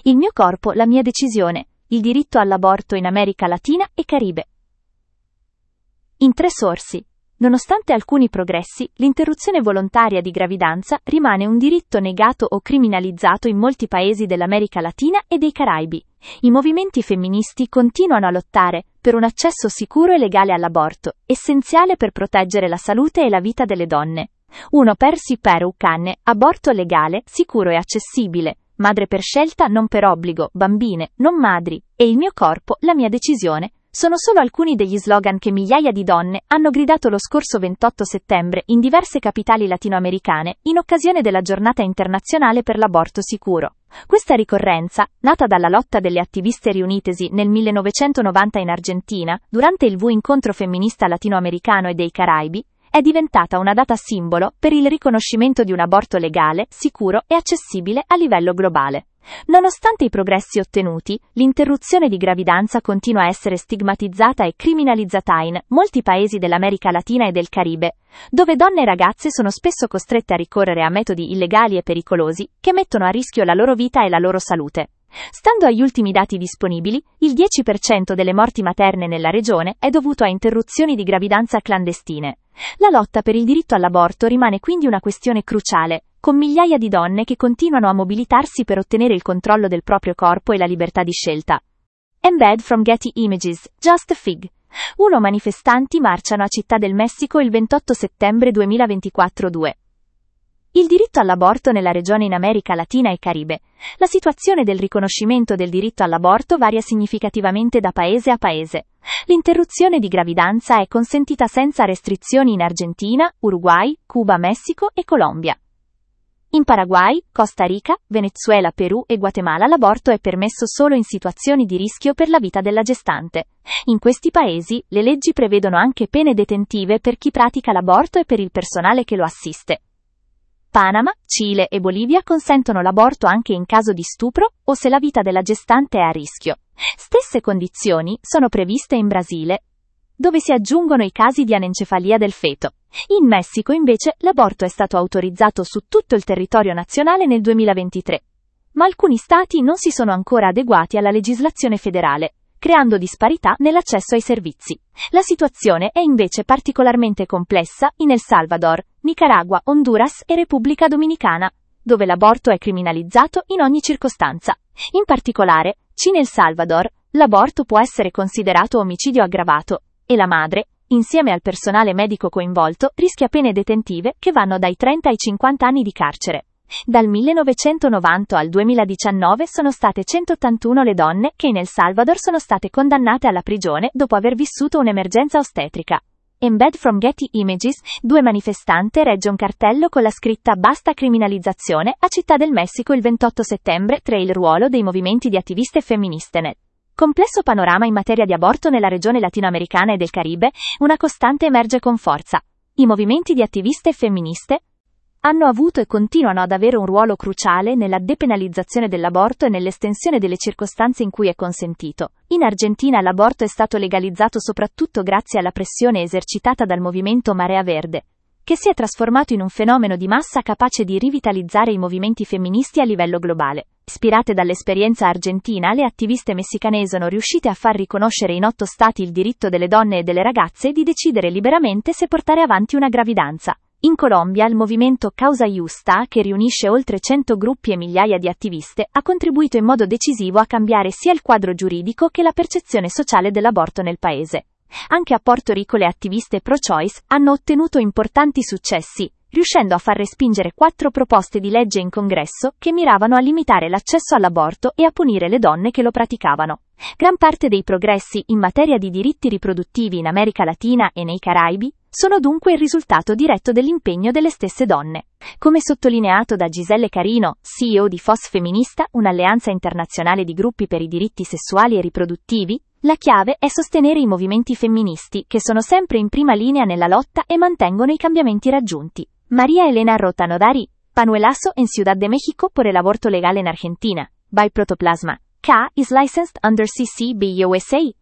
Il mio corpo, la mia decisione. Il diritto all'aborto in America Latina e Caribe. In 3 sorsi. Nonostante alcuni progressi, l'interruzione volontaria di gravidanza rimane un diritto negato o criminalizzato in molti paesi dell'America Latina e dei Caraibi. I movimenti femministi continuano a lottare per un accesso sicuro e legale all'aborto, essenziale per proteggere la salute e la vita delle donne. 1 Percy Peru Canne, aborto legale, sicuro e accessibile, madre per scelta non per obbligo, bambine, non madri, e il mio corpo, la mia decisione, sono solo alcuni degli slogan che migliaia di donne hanno gridato lo scorso 28 settembre in diverse capitali latinoamericane in occasione della Giornata internazionale per l'aborto sicuro. Questa ricorrenza, nata dalla lotta delle attiviste riunitesi nel 1990 in Argentina, durante il V-incontro femminista latinoamericano e dei Caraibi, è diventata una data simbolo per il riconoscimento di un aborto legale, sicuro e accessibile a livello globale. Nonostante i progressi ottenuti, l'interruzione di gravidanza continua a essere stigmatizzata e criminalizzata in molti paesi dell'America Latina e del Caribe, dove donne e ragazze sono spesso costrette a ricorrere a metodi illegali e pericolosi che mettono a rischio la loro vita e la loro salute. Stando agli ultimi dati disponibili, il 10% delle morti materne nella regione è dovuto a interruzioni di gravidanza clandestine. La lotta per il diritto all'aborto rimane quindi una questione cruciale, con migliaia di donne che continuano a mobilitarsi per ottenere il controllo del proprio corpo e la libertà di scelta. Embed from Getty Images, Just a Fig. 1 Manifestanti marciano a Città del Messico il 28 settembre 2024. 2 Il diritto all'aborto nella regione in America Latina e Caribe. La situazione del riconoscimento del diritto all'aborto varia significativamente da paese a paese. L'interruzione di gravidanza è consentita senza restrizioni in Argentina, Uruguay, Cuba, Messico e Colombia. In Paraguay, Costa Rica, Venezuela, Perù e Guatemala l'aborto è permesso solo in situazioni di rischio per la vita della gestante. In questi paesi, le leggi prevedono anche pene detentive per chi pratica l'aborto e per il personale che lo assiste. Panama, Cile e Bolivia consentono l'aborto anche in caso di stupro o se la vita della gestante è a rischio. Stesse condizioni sono previste in Brasile, dove si aggiungono i casi di anencefalia del feto. In Messico, invece, l'aborto è stato autorizzato su tutto il territorio nazionale nel 2023. Ma alcuni stati non si sono ancora adeguati alla legislazione federale, creando disparità nell'accesso ai servizi. La situazione è invece particolarmente complessa in El Salvador, Nicaragua, Honduras e Repubblica Dominicana, dove l'aborto è criminalizzato in ogni circostanza. In particolare, in El Salvador, l'aborto può essere considerato omicidio aggravato, e la madre, insieme al personale medico coinvolto, rischia pene detentive che vanno dai 30 ai 50 anni di carcere. Dal 1990 al 2019 sono state 181 le donne che in El Salvador sono state condannate alla prigione dopo aver vissuto un'emergenza ostetrica. Embed from Getty Images, 2 manifestante regge un cartello con la scritta "Basta criminalizzazione" a Città del Messico il 28 settembre. 3 Il ruolo dei movimenti di attiviste femministe nel complesso panorama in materia di aborto nella regione latinoamericana e del Caribe, una costante emerge con forza. I movimenti di attiviste femministe hanno avuto e continuano ad avere un ruolo cruciale nella depenalizzazione dell'aborto e nell'estensione delle circostanze in cui è consentito. In Argentina l'aborto è stato legalizzato soprattutto grazie alla pressione esercitata dal movimento Marea Verde, che si è trasformato in un fenomeno di massa capace di rivitalizzare i movimenti femministi a livello globale. Ispirate dall'esperienza argentina, le attiviste messicane sono riuscite a far riconoscere in 8 stati il diritto delle donne e delle ragazze di decidere liberamente se portare avanti una gravidanza. In Colombia il movimento Causa Justa, che riunisce oltre 100 gruppi e migliaia di attiviste, ha contribuito in modo decisivo a cambiare sia il quadro giuridico che la percezione sociale dell'aborto nel paese. Anche a Porto Rico le attiviste pro-choice hanno ottenuto importanti successi, riuscendo a far respingere 4 proposte di legge in Congresso che miravano a limitare l'accesso all'aborto e a punire le donne che lo praticavano. Gran parte dei progressi in materia di diritti riproduttivi in America Latina e nei Caraibi sono dunque il risultato diretto dell'impegno delle stesse donne. Come sottolineato da Giselle Carino, CEO di FOS Femminista, un'alleanza internazionale di gruppi per i diritti sessuali e riproduttivi, la chiave è sostenere i movimenti femministi, che sono sempre in prima linea nella lotta e mantengono i cambiamenti raggiunti. María Elena Rota Nodari, Panuelazo en Ciudad de México por el aborto legal en Argentina, by Protoplasma. K is licensed under CC by USA.